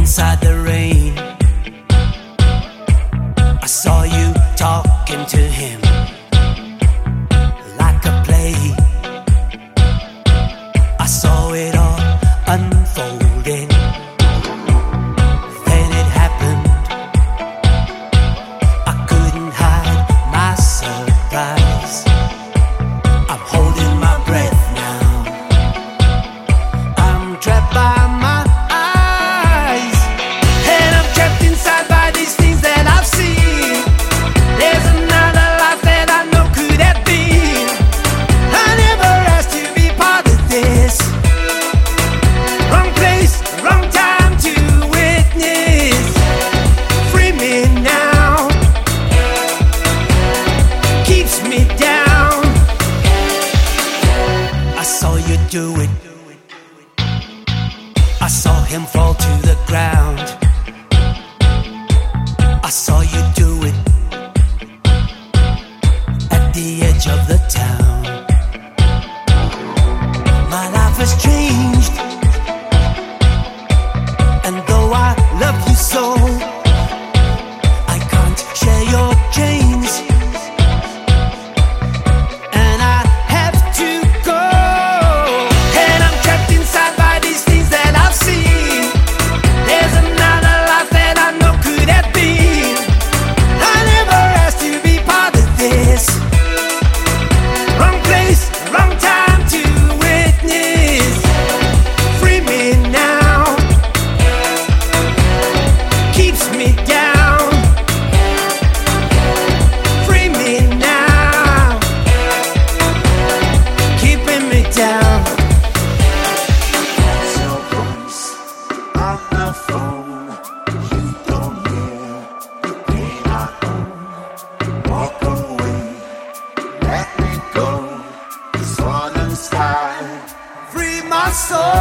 inside the rain. I saw you talking to him like a play. I saw it all unfolding. Then it happened. I couldn't hide my surprise. I'm holding my breath now. I'm trapped by my eyes, and I'm trapped inside by these things that I've seen. There's another life that I know could have been. I never asked to be part of this. Wrong place, wrong time to witness. Free me now. Keeps me down. I saw you do it. I saw him fall to the ground. I saw you do it at the edge of the town. My life has changed, and though I love you so, I can't share your chains, and I have to go. And I'm trapped inside by these things that I've seen. There's another life that I know could have been. I never asked to be part of this. Wrong place, wrong time to witness. Free me now. Keeps me down. Free me now. Keeping me down. Your voice on the phone, you don't hear the pain I own. Walk away, let me go. The sun and sky, Free my soul.